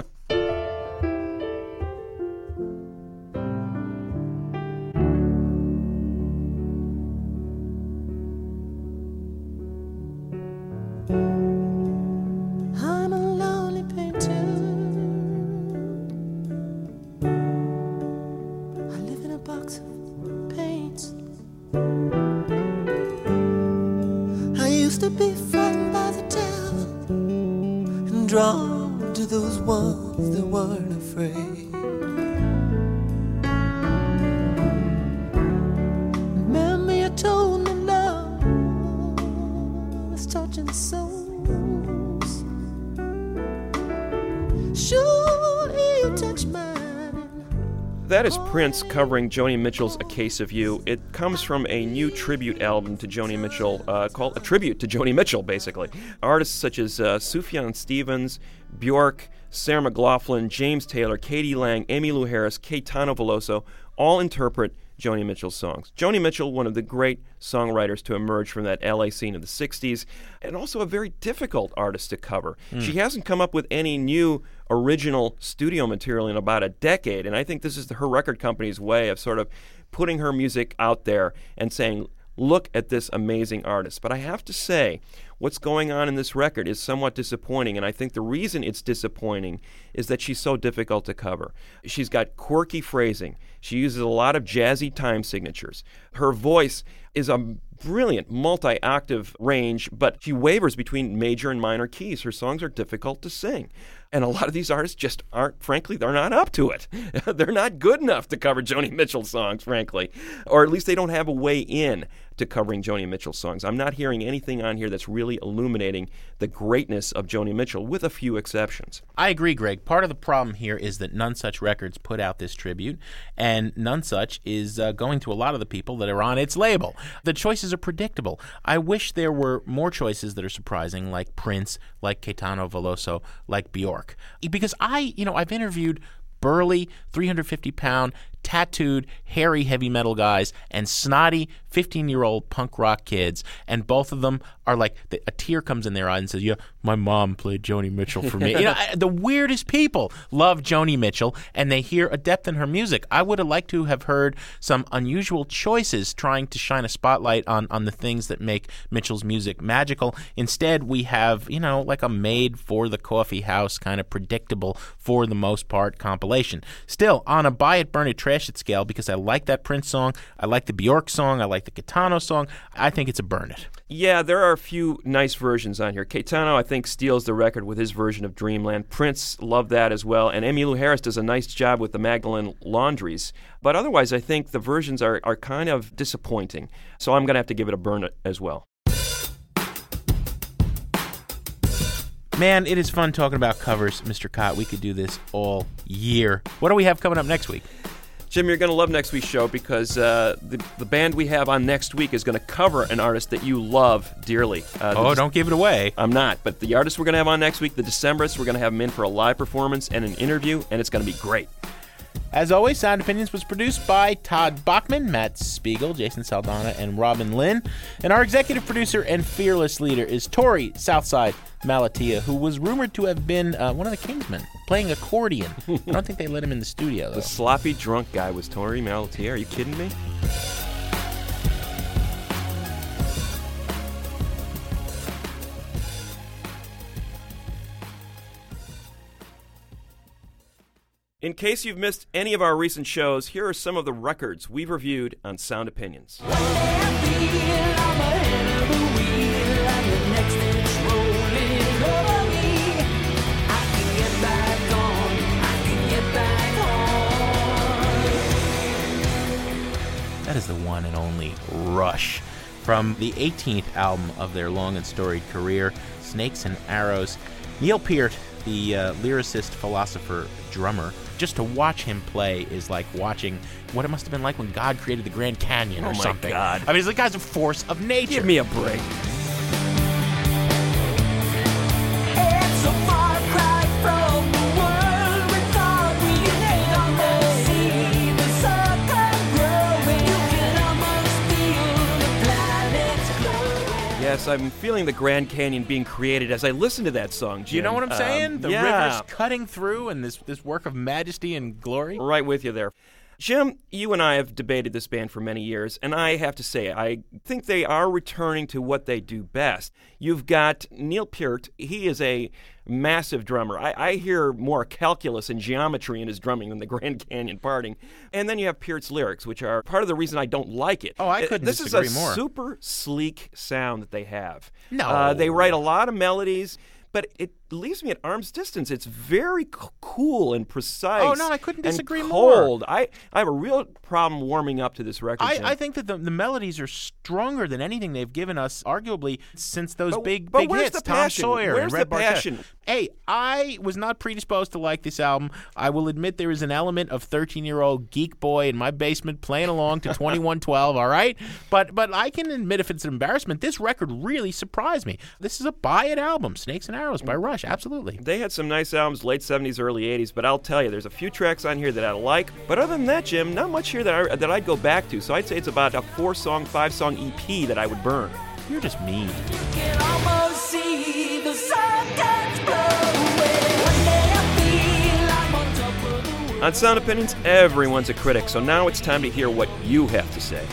I'm a lonely painter. I live in a box of paints. I used to be frightened by the devil and drawn to those ones that weren't afraid. Remember you told me love was touching souls. you touch mine. That is Prince covering Joni Mitchell's A Case of You. It comes from a new tribute album to Joni Mitchell, uh, called a tribute to Joni Mitchell, basically. Artists such as uh, Sufjan Stevens, Bjork, Sarah McLachlan, James Taylor, Katie Lang, Emmylou Harris, Caetano Veloso, all interpret Joni Mitchell's songs. Joni Mitchell, one of the great songwriters to emerge from that L A scene of the sixties, and also a very difficult artist to cover. Mm. She hasn't come up with any new original studio material in about a decade, and I think this is the, her record company's way of sort of putting her music out there and saying, look at this amazing artist. But I have to say, what's going on in this record is somewhat disappointing, and I think the reason it's disappointing is that she's so difficult to cover. She's got quirky phrasing. She uses a lot of jazzy time signatures. Her voice is a brilliant multi-octave range, but she wavers between major and minor keys. Her songs are difficult to sing. And a lot of these artists just aren't, frankly, they're not up to it. They're not good enough to cover Joni Mitchell songs, frankly. Or at least they don't have a way in to covering Joni Mitchell songs. I'm not hearing anything on here that's really illuminating the greatness of Joni Mitchell, with a few exceptions. I agree, Greg. Part of the problem here is that None Such Records put out this tribute, and None Such is uh, going to a lot of the people that are on its label. The choices are predictable. I wish there were more choices that are surprising, like Prince, like Caetano Veloso, like Bjork. Because I, you know, I've interviewed burly, three hundred fifty pound, tattooed, hairy heavy metal guys and snotty fifteen-year-old punk rock kids, and both of them are like, a tear comes in their eye and says, yeah, my mom played Joni Mitchell for me. You know, the weirdest people love Joni Mitchell, and they hear a depth in her music. I would have liked to have heard some unusual choices trying to shine a spotlight on, on the things that make Mitchell's music magical. Instead, we have, you know, like a made-for-the-coffee house kind of predictable, for the most part, compilation. Still, on a buy it, burn it, trash it scale, because I like that Prince song, I like the Bjork song, I like the Caetano song, I think it's a burn it. Yeah, there are a few nice versions on here. Caetano, I think, steals the record with his version of Dreamland. Prince loved that as well, and Emmylou Harris does a nice job with the Magdalene Laundries. But otherwise, I think the versions are, are kind of disappointing. So I'm going to have to give it a burn it as well. Man, it is fun talking about covers, Mister Cott. We could do this all year. What do we have coming up next week? Jim, you're going to love next week's show, because uh, the, the band we have on next week is going to cover an artist that you love dearly. Uh, oh, don't give it away. I'm not. But the artist we're going to have on next week, the Decemberists, we're going to have them in for a live performance and an interview, and it's going to be great. As always, Sound Opinions was produced by Todd Bachman, Matt Spiegel, Jason Saldana, and Robin Lynn. And our executive producer and fearless leader is Tori Southside Malatia, who was rumored to have been uh, one of the Kingsmen, playing accordion. I don't think they let him in the studio, though. The sloppy drunk guy was Tori Malatia. Are you kidding me? In case you've missed any of our recent shows, here are some of the records we've reviewed on Sound Opinions. That is the one and only Rush, from the eighteenth album of their long and storied career, Snakes and Arrows. Neil Peart, the uh, lyricist, philosopher, drummer, just to watch him play is like watching what it must have been like when God created the Grand Canyon or oh my something. God. I mean, the guy's a force of nature. Give me a break. It's a far cry from the world we thought we had on the sea. The sucker growing, you can almost feel the planets glowing. Yes, I'm feeling the Grand Canyon being created as I listen to that song, Jim. You know what I'm saying? Um, the yeah. river's cutting through, and this, this work of majesty and glory. Right with you there. Jim, you and I have debated this band for many years, and I have to say, I think they are returning to what they do best. You've got Neil Peart. He is a massive drummer. I, I hear more calculus and geometry in his drumming than the Grand Canyon parting. And then you have Peart's lyrics, which are part of the reason I don't like it. Oh, I couldn't This disagree is a more. super sleek sound that they have. No. Uh, they write a lot of melodies, but it leaves me at arm's distance. It's very c- cool and precise. Oh, no, I couldn't and disagree cold. more. I, I have a real problem warming up to this record. I, Jim. I think that the, the melodies are stronger than anything they've given us, arguably, since those But- big, but big where's hits, the Tom passion? Sawyer Where's and the Red Barchetta. passion? Hey, I was not predisposed to like this album. I will admit there is an element of thirteen-year-old geek boy in my basement playing along to twenty-one twelve, all right? But but I can admit if it's an embarrassment, this record really surprised me. This is a buy-it album, Snakes and Arrows by Rush, absolutely. They had some nice albums, late seventies, early eighties, but I'll tell you, there's a few tracks on here that I like. But other than that, Jim, not much here that, I, that I'd go back to. So I'd say it's about a four-song, five-song E P that I would burn. You're just mean. Can almost see the sun blow away. One day I feel I'm on top of the world. On Sound Opinions, everyone's a critic, so now it's time to hear what you have to say.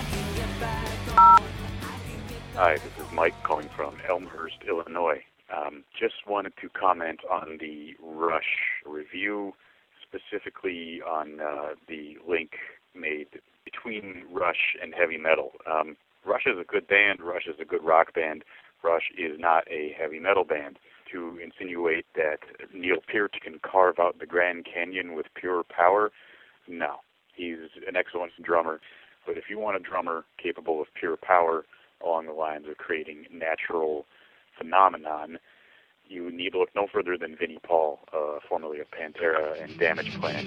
Hi, this is Mike calling from Elmhurst, Illinois. Um, just wanted to comment on the Rush review, specifically on uh, the link made between Rush and heavy metal. Um, Rush is a good band. Rush is a good rock band. Rush is not a heavy metal band. To insinuate that Neil Peart can carve out the Grand Canyon with pure power, no. He's an excellent drummer, but if you want a drummer capable of pure power along the lines of creating natural phenomenon, you need to look no further than Vinnie Paul, uh, formerly of Pantera and Damage Plan.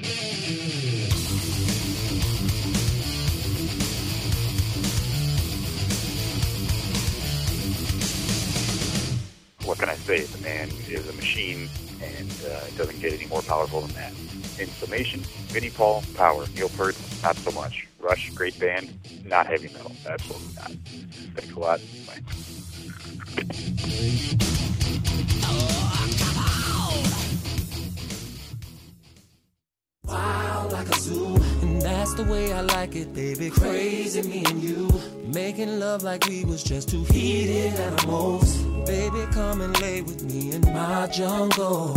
What can I say? The man is a machine, and uh, it doesn't get any more powerful than that. In summation, Vinnie Paul, power. Neil Peart, not so much. Rush, great band, not heavy metal. Absolutely not. Thanks a lot. Bye. Wild like a zoo, and that's the way I like it, baby. Crazy me and you, making love like we was just two heated animals. Baby, come and lay with me in my jungle.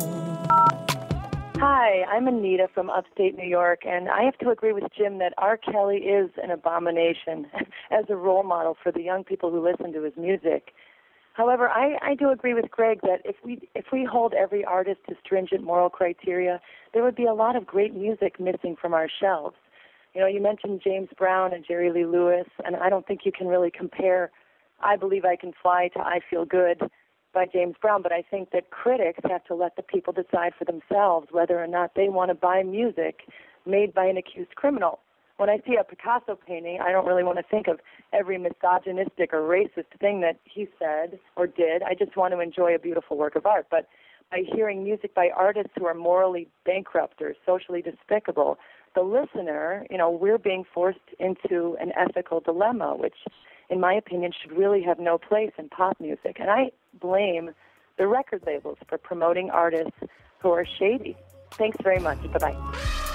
Hi, I'm Anita from upstate New York, and I have to agree with Jim that R. Kelly is an abomination as a role model for the young people who listen to his music. However, I, I do agree with Greg that if we if we hold every artist to stringent moral criteria, there would be a lot of great music missing from our shelves. You know, you mentioned James Brown and Jerry Lee Lewis, and I don't think you can really compare I Believe I Can Fly to I Feel Good by James Brown, but I think that critics have to let the people decide for themselves whether or not they want to buy music made by an accused criminal. When I see a Picasso painting, I don't really want to think of every misogynistic or racist thing that he said or did. I just want to enjoy a beautiful work of art. But by hearing music by artists who are morally bankrupt or socially despicable, the listener, you know, we're being forced into an ethical dilemma, which, in my opinion, should really have no place in pop music. And I blame the record labels for promoting artists who are shady. Thanks very much. Bye-bye.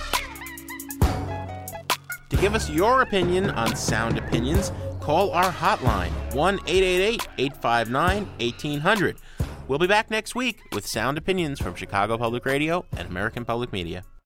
To give us your opinion on Sound Opinions, call our hotline, one eight eight eight, eight five nine, one eight zero zero. We'll be back next week with Sound Opinions from Chicago Public Radio and American Public Media.